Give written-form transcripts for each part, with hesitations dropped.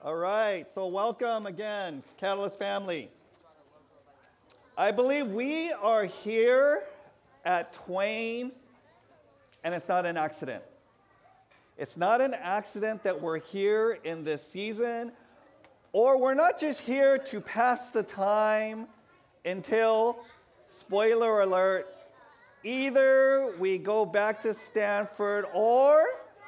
All right, so welcome again, Catalyst family. I believe we are here at Twain, and it's not an accident. It's not an accident that we're here in this season, or we're not just here to pass the time until, spoiler alert, either we go back to Stanford or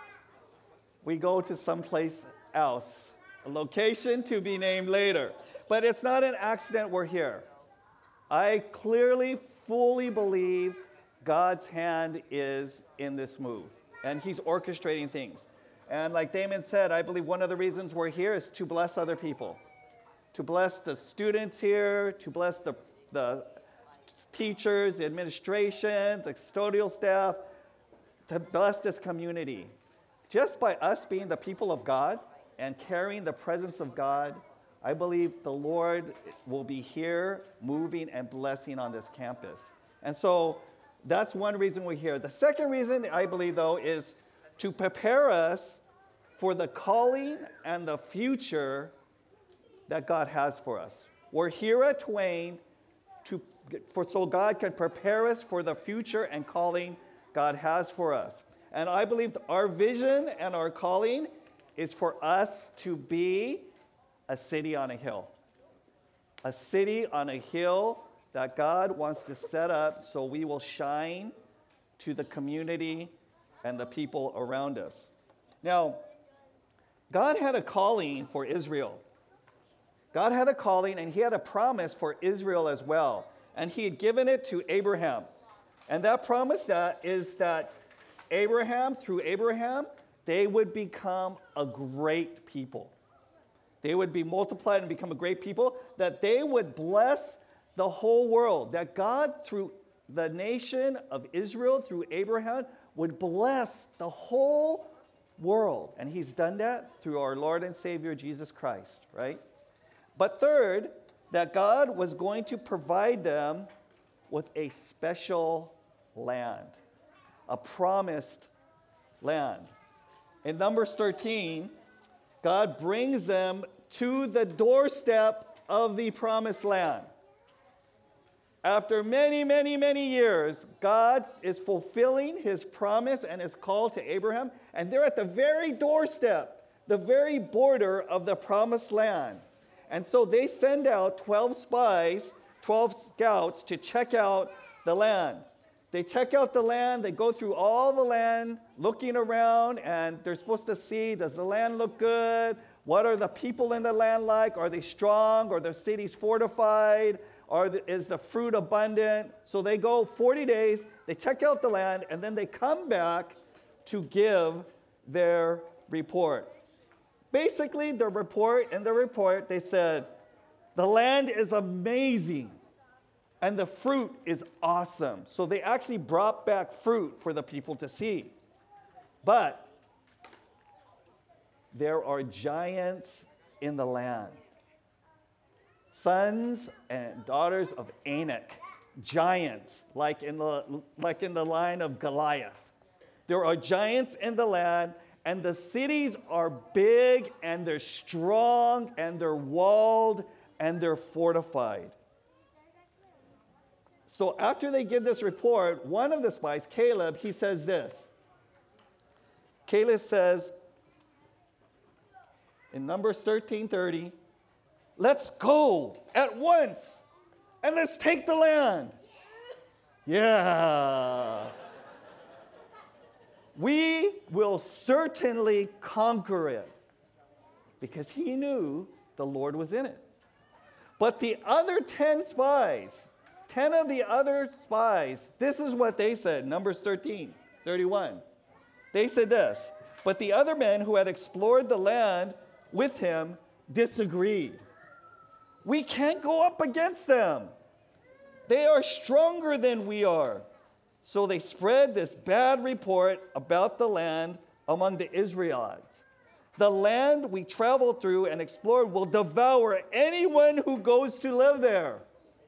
we go to someplace else, a location to be named later. But it's not an accident we're here. I clearly, fully believe God's hand is in this move, and he's orchestrating things. And like Damon said, I believe one of the reasons we're here is to bless other people, to bless the students here, to bless the teachers, the administration, the custodial staff, to bless this community. Just by us being the people of God and carrying the presence of God, I believe the Lord will be here moving and blessing on this campus. And so that's one reason we're here. The second reason, I believe, though, is to prepare us for the calling and the future that God has for us. We're here at Twain so God can prepare us for the future and calling God has for us. And I believe our vision and our calling is for us to be a city on a hill. A city on a hill that God wants to set up so we will shine to the community and the people around us. Now, God had a calling for Israel. God had a calling and he had a promise for Israel as well. And he had given it to Abraham. And that promise is that through Abraham, they would become a great people. They would be multiplied and become a great people, that they would bless the whole world, that God, through the nation of Israel, through Abraham, would bless the whole world. And he's done that through our Lord and Savior, Jesus Christ, right? But third, that God was going to provide them with a special land, a promised land. In Numbers 13, God brings them to the doorstep of the promised land. After many, many, many years, God is fulfilling his promise and his call to Abraham, and they're at the very doorstep, the very border of the promised land. And so they send out 12 spies, 12 scouts to check out the land. They check out the land, they go through all the land, looking around, and they're supposed to see, does the land look good? What are the people in the land like? Are they strong? Are their cities fortified? Is the fruit abundant? So they go 40 days, they check out the land, and then they come back to give their report. Basically, in the report, they said, the land is amazing. And the fruit is awesome. So they actually brought back fruit for the people to see. But there are giants in the land. Sons and daughters of Anak. Giants, like in the line of Goliath. There are giants in the land, and the cities are big, and they're strong, and they're walled, and they're fortified. So after they give this report, one of the spies, Caleb, he says this. Caleb says in Numbers 13:30, let's go at once and let's take the land. Yeah. We will certainly conquer it, because he knew the Lord was in it. But the other 10 of the other spies, this is what they said, Numbers 13:31. They said this, but the other men who had explored the land with him disagreed. We can't go up against them. They are stronger than we are. So they spread this bad report about the land among the Israelites. The land we traveled through and explored will devour anyone who goes to live there.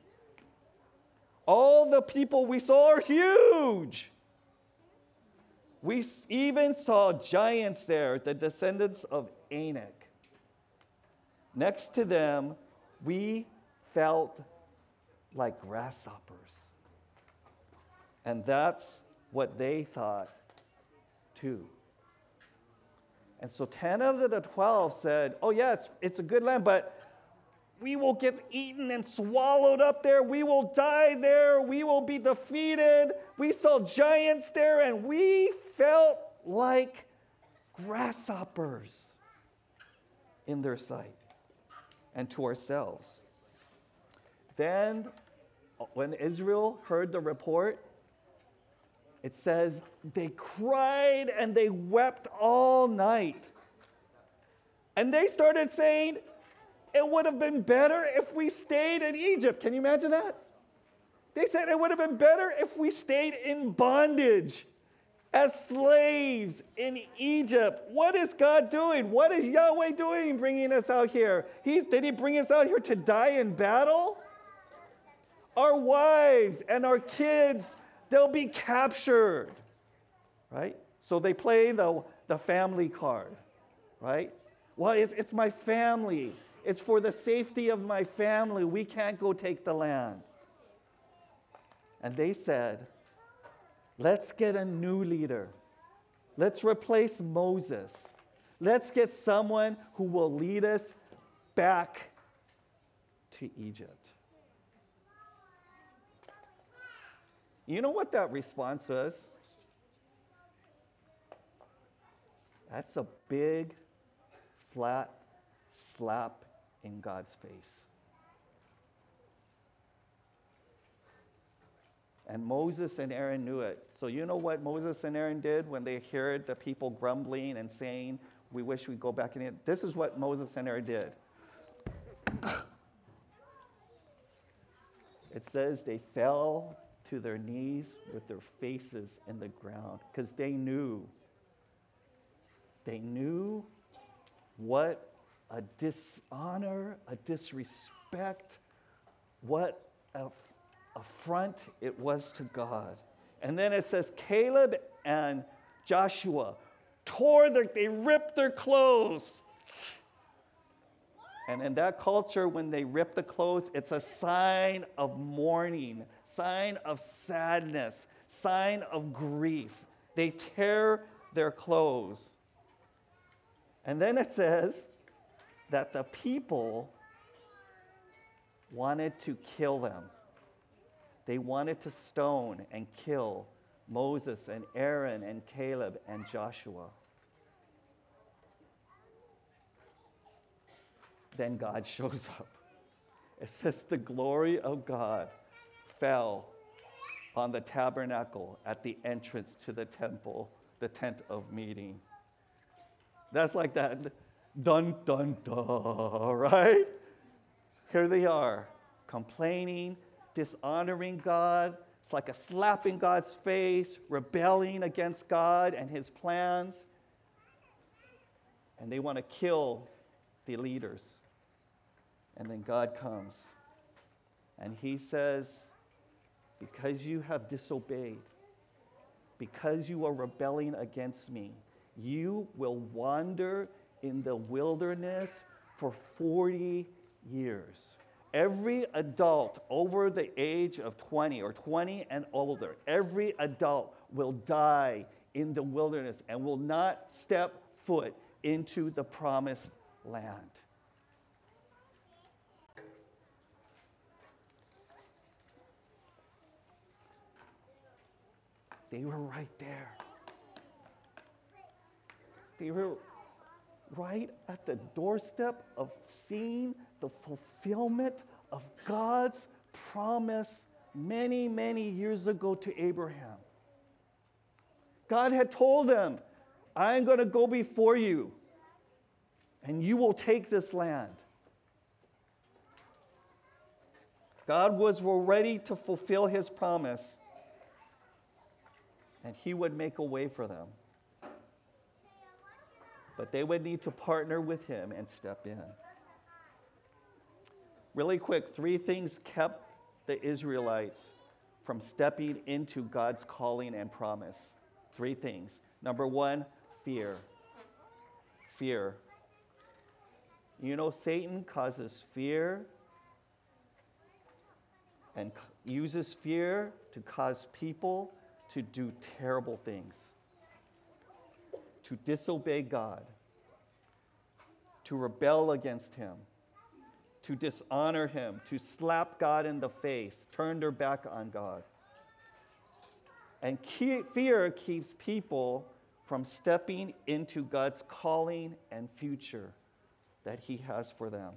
All the people we saw are huge. We even saw giants there, the descendants of Anak. Next to them, we felt like grasshoppers. And that's what they thought too. And so 10 of the 12 said, oh yeah, it's a good land, but we will get eaten and swallowed up there. We will die there. We will be defeated. We saw giants there, and we felt like grasshoppers in their sight and to ourselves. Then, when Israel heard the report, it says they cried and they wept all night. And they started saying, it would have been better if we stayed in Egypt. Can you imagine that? They said it would have been better if we stayed in bondage as slaves in Egypt. What is God doing? What is Yahweh doing bringing us out here? Did he bring us out here to die in battle? Our wives and our kids, they'll be captured, right? So they play the family card, right? Well, it's my family. It's for the safety of my family. We can't go take the land. And they said, let's get a new leader. Let's replace Moses. Let's get someone who will lead us back to Egypt. You know what that response was? That's a big, flat slap in God's face. And Moses and Aaron knew it. So you know what Moses and Aaron did when they heard the people grumbling and saying, we wish we'd go back in it? This is what Moses and Aaron did. It says they fell to their knees with their faces in the ground because they knew what a dishonor, a disrespect, what a affront it was to God. And then it says Caleb and Joshua they ripped their clothes. And in that culture, when they rip the clothes, it's a sign of mourning, sign of sadness, sign of grief. They tear their clothes. And then it says that the people wanted to kill them. They wanted to stone and kill Moses and Aaron and Caleb and Joshua. Then God shows up. It says the glory of God fell on the tabernacle at the entrance to the temple, the tent of meeting. That's like that dun, dun, dun, right? Here they are, complaining, dishonoring God. It's like a slap in God's face, rebelling against God and his plans. And they want to kill the leaders. And then God comes. And he says, because you have disobeyed, because you are rebelling against me, you will wander in the wilderness for 40 years. Every adult over the age of 20 or 20 and older, every adult will die in the wilderness and will not step foot into the promised land. They were right there. They were right at the doorstep of seeing the fulfillment of God's promise many, many years ago to Abraham. God had told them, I'm going to go before you, and you will take this land. God was ready to fulfill his promise, and he would make a way for them. But they would need to partner with him and step in. Really quick, 3 things kept the Israelites from stepping into God's calling and promise. 3 things. Number 1, fear. Fear. You know, Satan causes fear and uses fear to cause people to do terrible things, to disobey God, to rebel against him, to dishonor him, to slap God in the face, turn their back on God. And fear keeps people from stepping into God's calling and future that he has for them.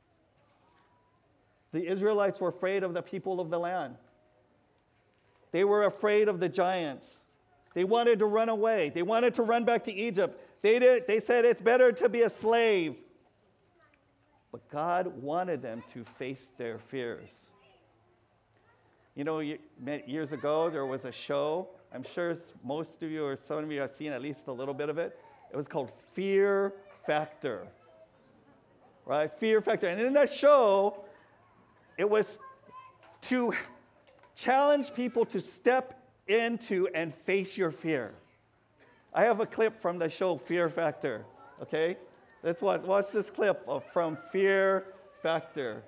The Israelites were afraid of the people of the land. They were afraid of the giants. They wanted to run away. They wanted to run back to Egypt. They said it's better to be a slave. But God wanted them to face their fears. You know, years ago, there was a show. I'm sure most of you or some of you have seen at least a little bit of it. It was called Fear Factor. Right? Fear Factor. And in that show, it was to challenge people to step into and face your fear. I have a clip from the show Fear Factor. Okay? Let's watch this clip from Fear Factor.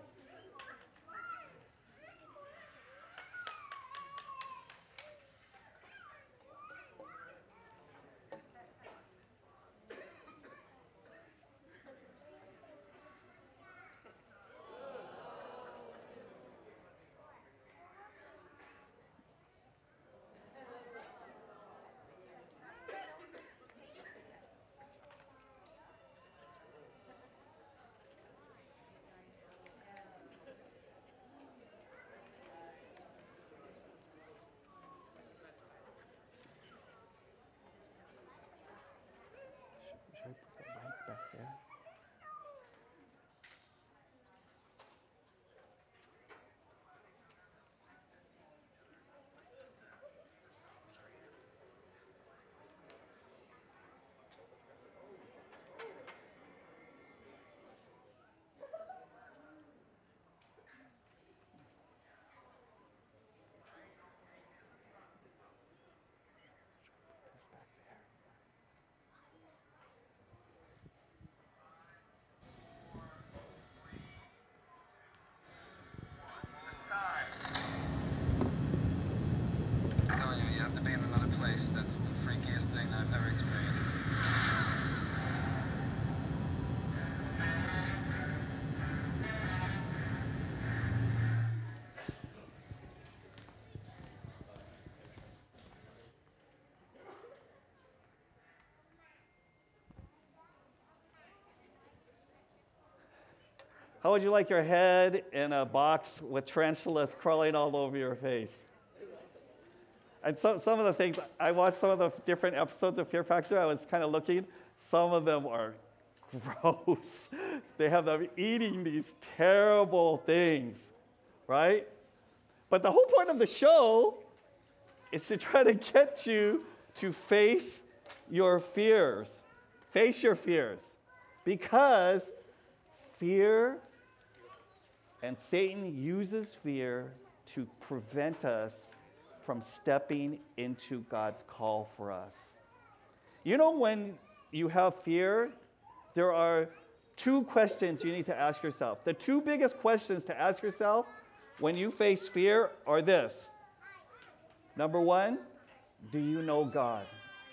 Should I put the mic back there? That's the freakiest thing I've ever experienced. How would you like your head in a box with tarantulas crawling all over your face? And some of the things, I watched some of the different episodes of Fear Factor. I was kind of looking. Some of them are gross. They have them eating these terrible things, right? But the whole point of the show is to try to get you to face your fears. Face your fears. Because fear, and Satan uses fear to prevent us from stepping into God's call for us. You know, when you have fear, there are two questions you need to ask yourself. The two biggest questions to ask yourself when you face fear are this. Number one, do you know God?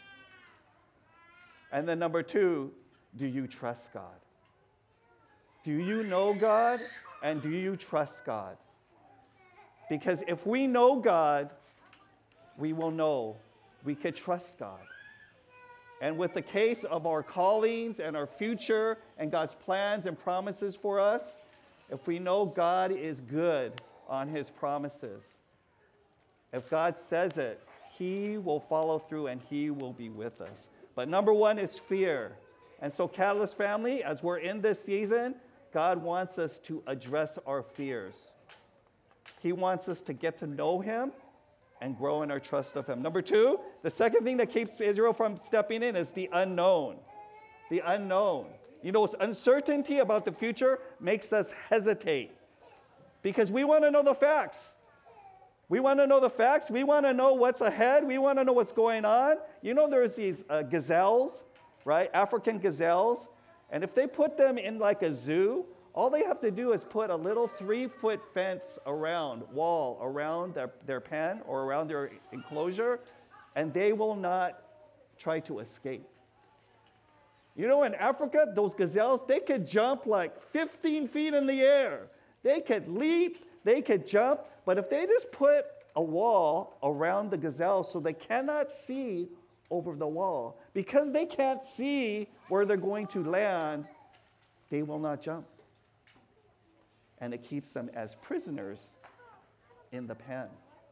And then number two, do you trust God? Do you know God and do you trust God? Because if we know God, we will know we could trust God. And with the case of our callings and our future and God's plans and promises for us, if we know God is good on his promises, if God says it, he will follow through and he will be with us. But number one is fear. And so Catalyst family, as we're in this season, God wants us to address our fears. He wants us to get to know him and grow in our trust of him. Number two, the second thing that keeps Israel from stepping in is the unknown. The unknown. You know, uncertainty about the future makes us hesitate because we want to know the facts. We want to know the facts. We want to know what's ahead. We want to know what's going on. You know, there's these gazelles, right? African gazelles. And if they put them in like a zoo, all they have to do is put a little 3-foot fence wall around their pen or around their enclosure, and they will not try to escape. You know, in Africa, those gazelles, they could jump like 15 feet in the air. They could leap, they could jump, but if they just put a wall around the gazelle so they cannot see over the wall, because they can't see where they're going to land, they will not jump. And it keeps them as prisoners in the pen.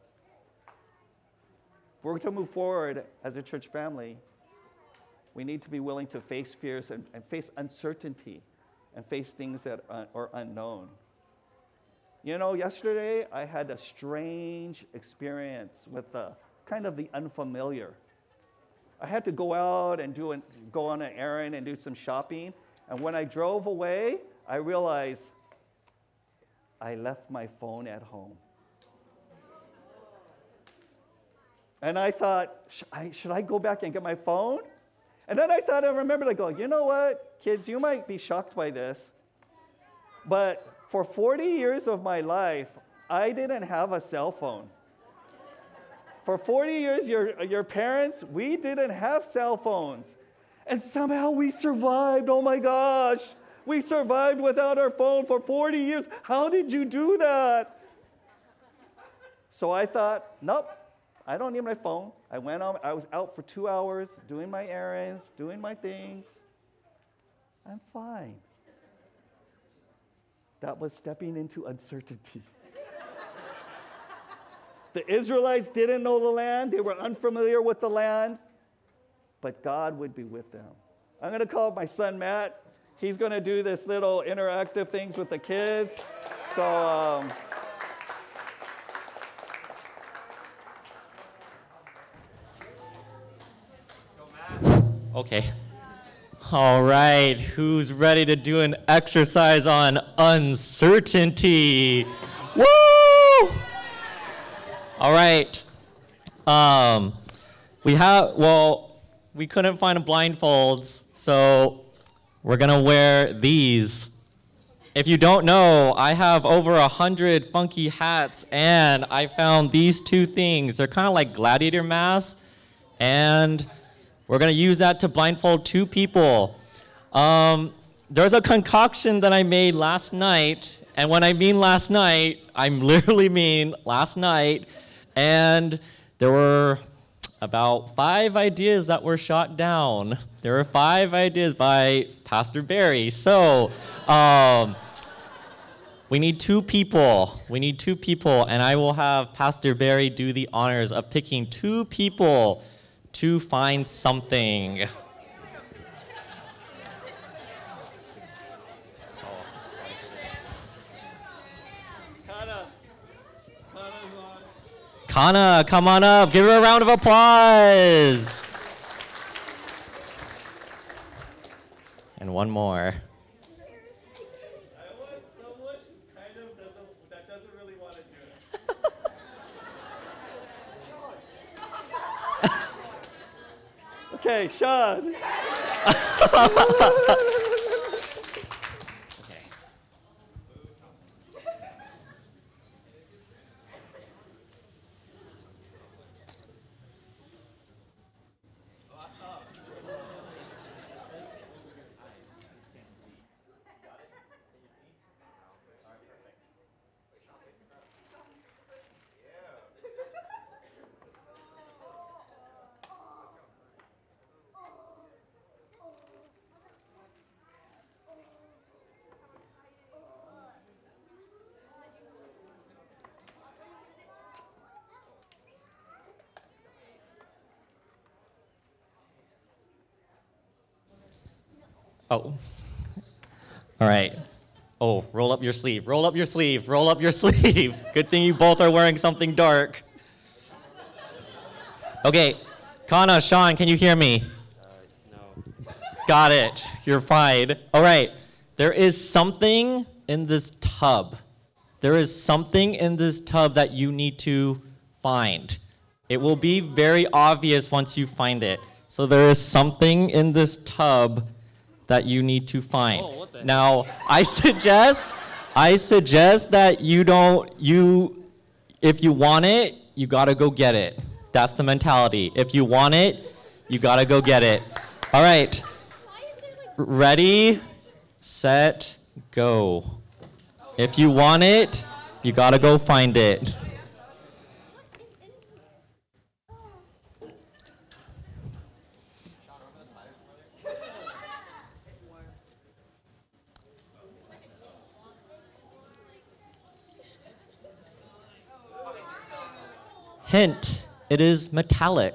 If we're to move forward as a church family, we need to be willing to face fears and face uncertainty and face things that are unknown. You know, yesterday I had a strange experience with kind of the unfamiliar. I had to go out and go on an errand and do some shopping. And when I drove away, I realized I left my phone at home. And I thought, should I go back and get my phone? And then I remembered, I go, you know what, kids, you might be shocked by this, but for 40 years of my life, I didn't have a cell phone. For 40 years, your parents, we didn't have cell phones. And somehow we survived. Oh my gosh. We survived without our phone for 40 years. How did you do that? So I thought, nope, I don't need my phone. I was out for 2 hours doing my errands, doing my things. I'm fine. That was stepping into uncertainty. The Israelites didn't know the land. They were unfamiliar with the land. But God would be with them. I'm going to call my son Matt. He's going to do this little interactive things with the kids. So, Okay. All right. Who's ready to do an exercise on uncertainty? Woo! All right. We couldn't find blindfolds, so we're gonna wear these. If you don't know, I have over 100 funky hats, and I found these two things. They're kind of like gladiator masks, and we're gonna use that to blindfold 2 people. There's a concoction that I made last night, and when I mean last night, I literally mean last night, and there were about 5 ideas that were shot down. There were 5 ideas by Pastor Barry. So we need 2 people. We need 2 people, and I will have Pastor Barry do the honors of picking 2 people to find something. Kana, come on up. Give her a round of applause. And one more. I want someone that doesn't really want to do it. Okay, Sean. Oh. All right. Oh, roll up your sleeve. Roll up your sleeve. Roll up your sleeve. Good thing you both are wearing something dark. Okay. Kana, Sean, can you hear me? No. Got it. You're fine. All right. There is something in this tub. There is something in this tub that you need to find. It will be very obvious once you find it. So there is something in this tub that you need to find. Oh, what the heck? Now, I suggest that if you want it, you gotta go get it. That's the mentality. If you want it, you gotta go get it. All right, ready, set, go. If you want it, you gotta go find it. Hint, it is metallic.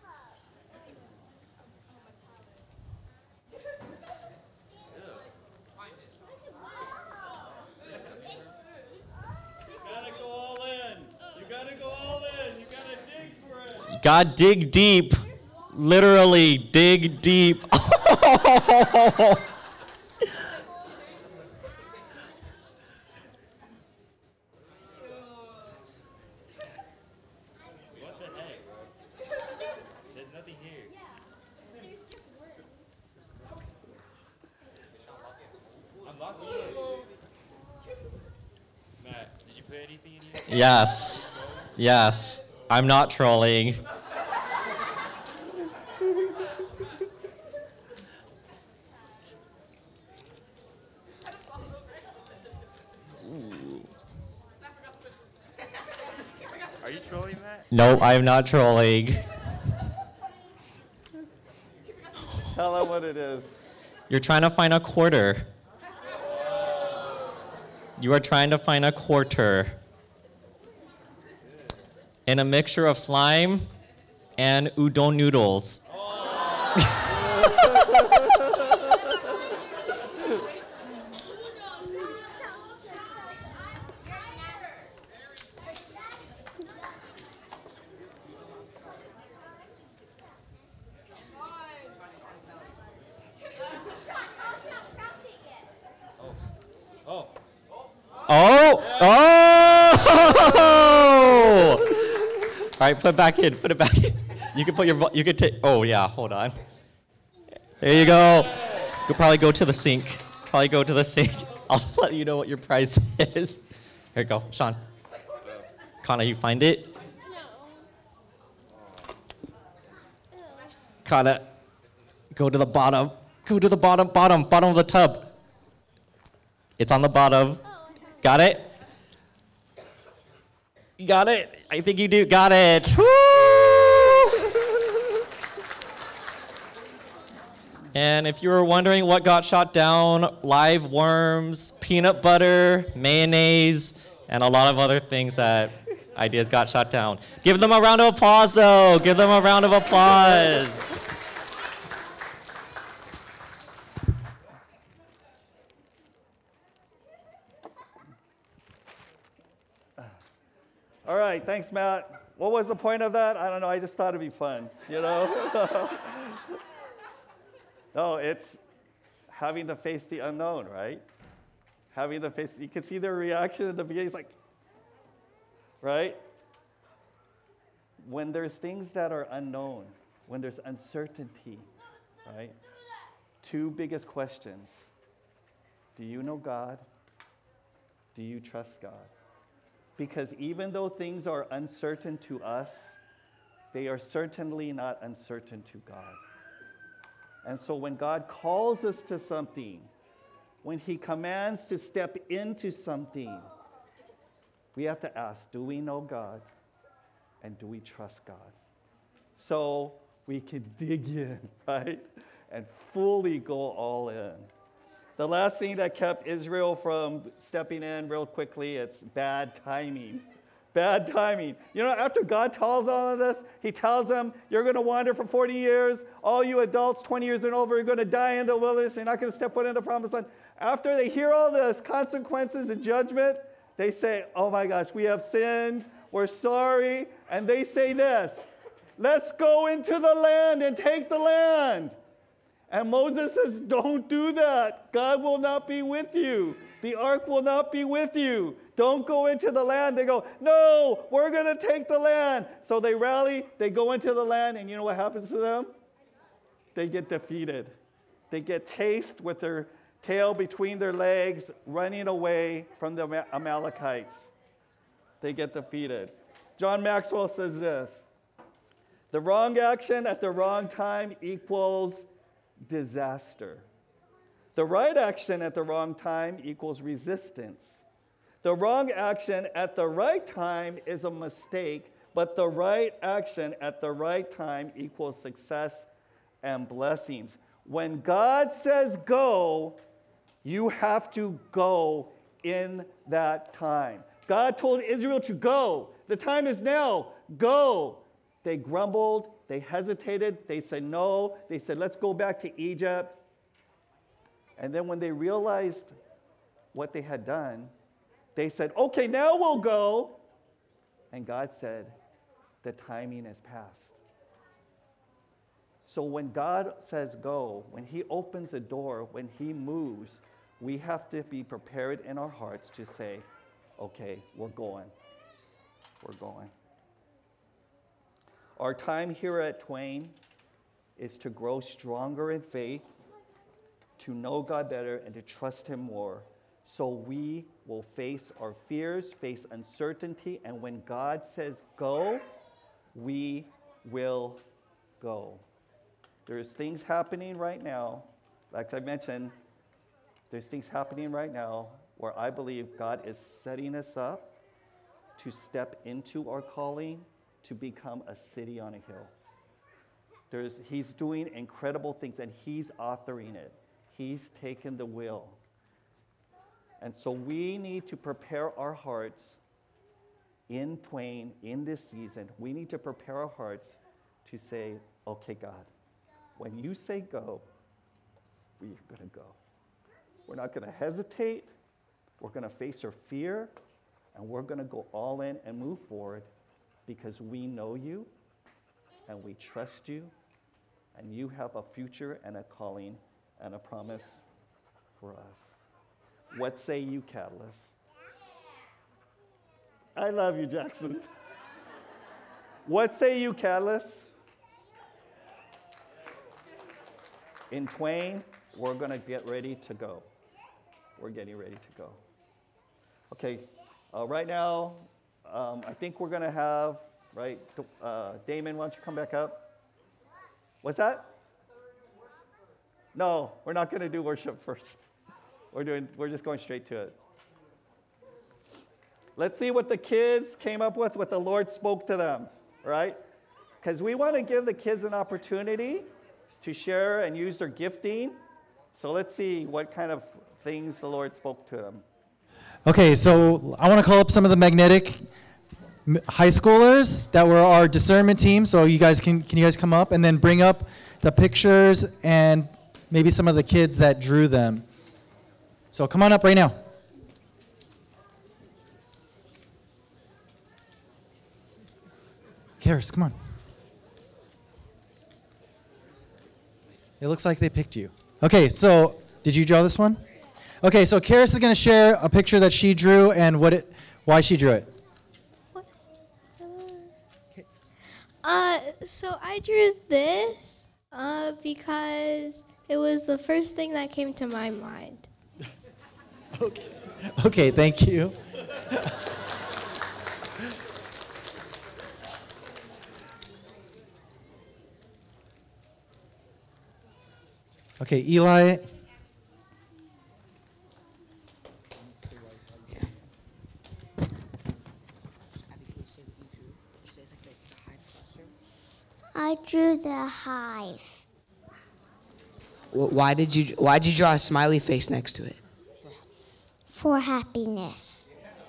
Gotta go all in. You gotta go all in. You gotta dig for it. God, dig deep. Literally, dig deep. What the heck, bro? There's nothing here. I'm locked in. Matt, did you put anything in here? Yes. Yes. I'm not trolling. Are you trolling, Matt? No, I'm not trolling. Tell them what it is. You're trying to find a quarter. You are trying to find a quarter in a mixture of slime and udon noodles. Oh, Oh! Oh! All right, put it back in. Put it back in. You can put you can take. Oh yeah, hold on. There you go. You'll probably go to the sink. Probably go to the sink. I'll let you know what your price is. Here you go, Sean. Kana, you find it? Kana, go to the bottom. Go to the bottom of the tub. It's on the bottom. Got it? You got it? I think you do. Got it. Woo! And if you were wondering what got shot down, live worms, peanut butter, mayonnaise, and a lot of other things that ideas got shot down. Give them a round of applause, though. Give them a round of applause. All right, thanks, Matt. What was the point of that? I don't know. I just thought it'd be fun, you know? No, it's having to face the unknown, right? Having to face, you can see their reaction at the beginning. It's like, right? When there's things that are unknown, when there's uncertainty, right? Two biggest questions. Do you know God? Do you trust God? Because even though things are uncertain to us, they are certainly not uncertain to God. And so when God calls us to something, when he commands to step into something, we have to ask, do we know God? And do we trust God? So we can dig in, right? And fully go all in. The last thing that kept Israel from stepping in real quickly, it's bad timing. Bad timing. You know, after God tells all of this, he tells them, you're going to wander for 40 years. All you adults, 20 years and over, you're going to die in the wilderness. You're not going to step foot into the promised land. After they hear all this consequences and judgment, they say, oh my gosh, we have sinned. We're sorry. And they say this, let's go into the land and take the land. And Moses says, don't do that. God will not be with you. The ark will not be with you. Don't go into the land. They go, no, we're going to take the land. So they rally, they go into the land, and you know what happens to them? They get defeated. They get chased with their tail between their legs, running away from the Amalekites. They get defeated. John Maxwell says this: the wrong action at the wrong time equals disaster. The right action at the wrong time equals resistance. The wrong action at the right time is a mistake, but the right action at the right time equals success and blessings. When God says go, you have to go in that time. God told Israel to go. The time is now. Go. They grumbled. They hesitated. They said no. They said, let's go back to Egypt. And then when they realized what they had done, they said, okay, now we'll go. And God said, the timing is past. So when God says go, when he opens a door, when he moves, we have to be prepared in our hearts to say, okay, we're going. We're going. Our time here at Twain is to grow stronger in faith, to know God better, and to trust him more. So we will face our fears, face uncertainty, and when God says go, we will go. There's things happening right now, like I mentioned, there's things happening right now where I believe God is setting us up to step into our calling to become a city on a hill. He's doing incredible things, and he's authoring it. He's taken the wheel. And so we need to prepare our hearts in Twain, in this season. We need to prepare our hearts to say, okay, God, when you say go, we're going to go. We're not going to hesitate. We're going to face our fear, and we're going to go all in and move forward because we know you, and we trust you, and you have a future and a calling and a promise for us. What say you, Catalyst? I love you, Jackson. What say you, Catalyst? In Twain, we're going to get ready to go. We're getting ready to go. Okay, right now, I think we're going to have, right, Damon, why don't you come back up? What's that? No, we're not going to do worship first. We're just going straight to it. Let's see what the kids came up with, what the Lord spoke to them, right? Because we want to give the kids an opportunity to share and use their gifting. So let's see what kind of things the Lord spoke to them. Okay, so I want to call up some of the magnetic high schoolers that were our discernment team. So you guys can you guys come up and then bring up the pictures and maybe some of the kids that drew them. So come on up right now. Karis, come on. It looks like they picked you. Okay, so did you draw this one? Okay, so Karis is going to share a picture that she drew and why she drew it. So I drew this because it was the first thing that came to my mind. Okay, thank you. Okay, Eli. I drew the hive. Why did you draw a smiley face next to it? For happiness.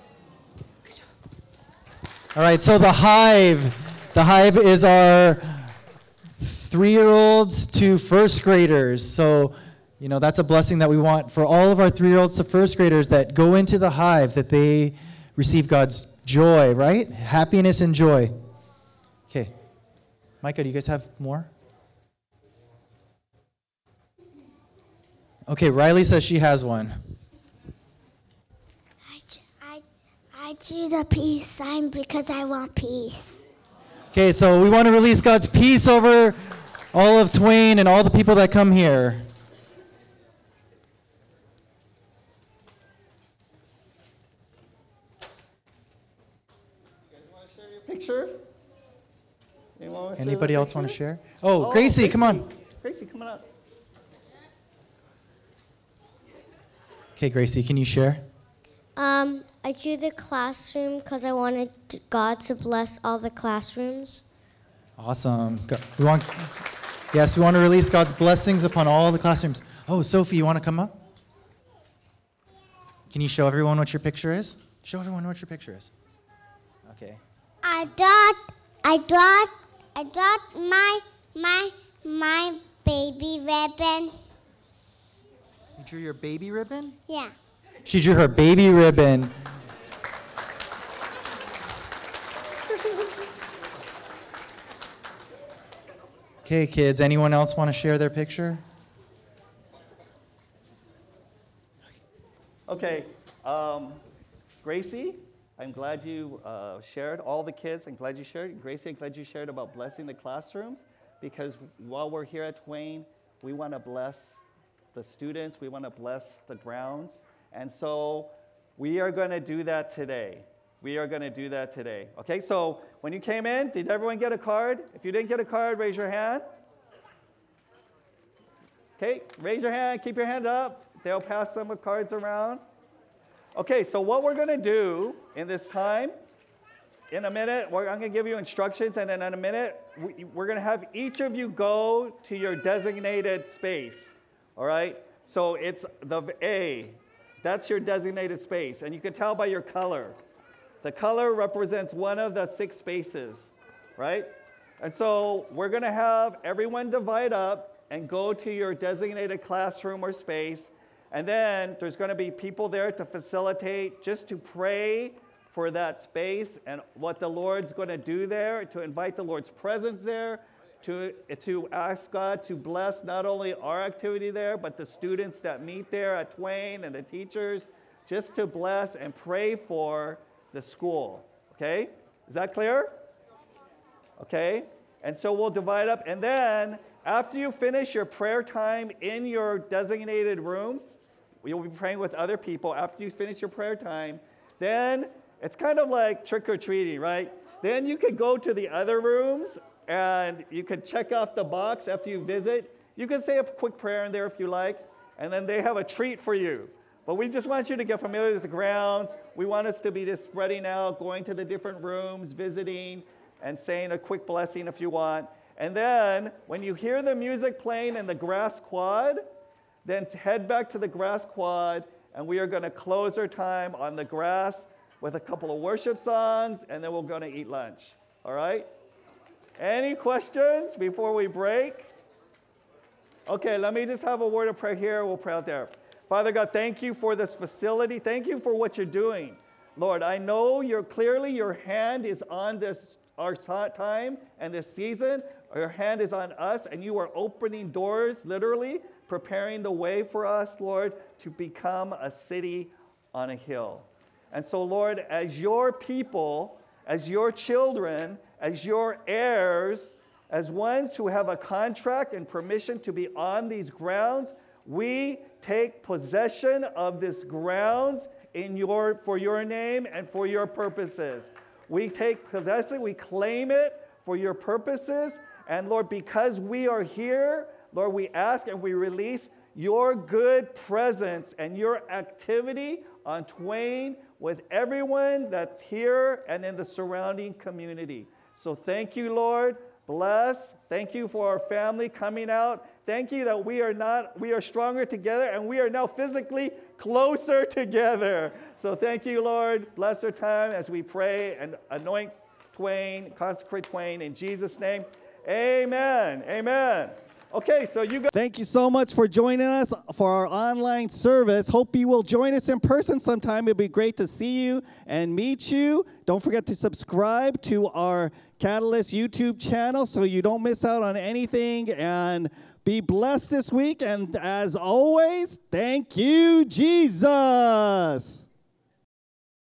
All right, so the hive is our 3-year-olds to first graders. So, that's a blessing that we want for all of our 3-year-olds to first graders that go into the hive, that they receive God's joy, right? Happiness and joy. Okay. Micah, do you guys have more? Okay, Riley says she has one. I drew the peace sign because I want peace. Okay, so we want to release God's peace over all of Twain and all the people that come here. share your picture? Anybody else want to share? Oh, Gracie, come on. Gracie, come on up. Okay, Gracie, can you share? I drew the classroom because I wanted God to bless all the classrooms. Awesome. We want to release God's blessings upon all the classrooms. Oh, Sophie, you want to come up? Can you show everyone what your picture is? Show everyone what your picture is. Okay. I got my baby ribbon. You drew your baby ribbon? Yeah. She drew her baby ribbon. Okay, kids, anyone else want to share their picture? Okay, Gracie, I'm glad you shared. All the kids, I'm glad you shared. Gracie, I'm glad you shared about blessing the classrooms, because while we're here at Twain, we want to bless the students, we want to bless the grounds, and so we are going to do that today. Okay, so when you came in, did everyone get a card? If you didn't get a card, raise your hand. Okay, raise your hand, keep your hand up. They'll pass some cards around. Okay, so what we're going to do in this time, in a minute, I'm going to give you instructions, and then in a minute, we're going to have each of you go to your designated space, all right? So it's the A. That's your designated space, and you can tell by your color. The color represents one of the 6 spaces, right? And so we're going to have everyone divide up and go to your designated classroom or space. And then there's going to be people there to facilitate, just to pray for that space and what the Lord's going to do there, to invite the Lord's presence there, to ask God to bless not only our activity there, but the students that meet there at Twain and the teachers, just to bless and pray for the school. Okay? Is that clear? Okay? And so we'll divide up. And then after you finish your prayer time in your designated room, you'll be praying with other people. After you finish your prayer time, then it's kind of like trick-or-treating, right? Then you could go to the other rooms and you could check off the box after you visit. You can say a quick prayer in there if you like, and then they have a treat for you. But we just want you to get familiar with the grounds. We want us to be just spreading out, going to the different rooms, visiting, and saying a quick blessing if you want. And then when you hear the music playing in the grass quad, then head back to the grass quad, and we are going to close our time on the grass with a couple of worship songs, and then we're going to eat lunch. All right? Any questions before we break? Okay, let me just have a word of prayer here. We'll pray out there. Father God, thank you for this facility. Thank you for what you're doing. Lord, I know your hand is on this our time and this season. Your hand is on us, and you are opening doors, literally, preparing the way for us, Lord, to become a city on a hill. And so, Lord, as your people, as your children, as your heirs, as ones who have a contract and permission to be on these grounds, we take possession of this grounds for your name and for your purposes. We take possession, we claim it for your purposes. And Lord, because we are here, Lord, we ask and we release your good presence and your activity on Twain with everyone that's here and in the surrounding community. So thank you, Lord. Bless. Thank you for our family coming out. Thank you that we are stronger together, and we are now physically closer together. So thank you, Lord. Bless our time as we pray and anoint Twain, consecrate Twain in Jesus' name. Amen. Amen. Okay, so you guys, thank you so much for joining us for our online service. Hope you will join us in person sometime. It'd be great to see you and meet you. Don't forget to subscribe to our Catalyst YouTube channel so you don't miss out on anything. And be blessed this week. And as always, thank you, Jesus.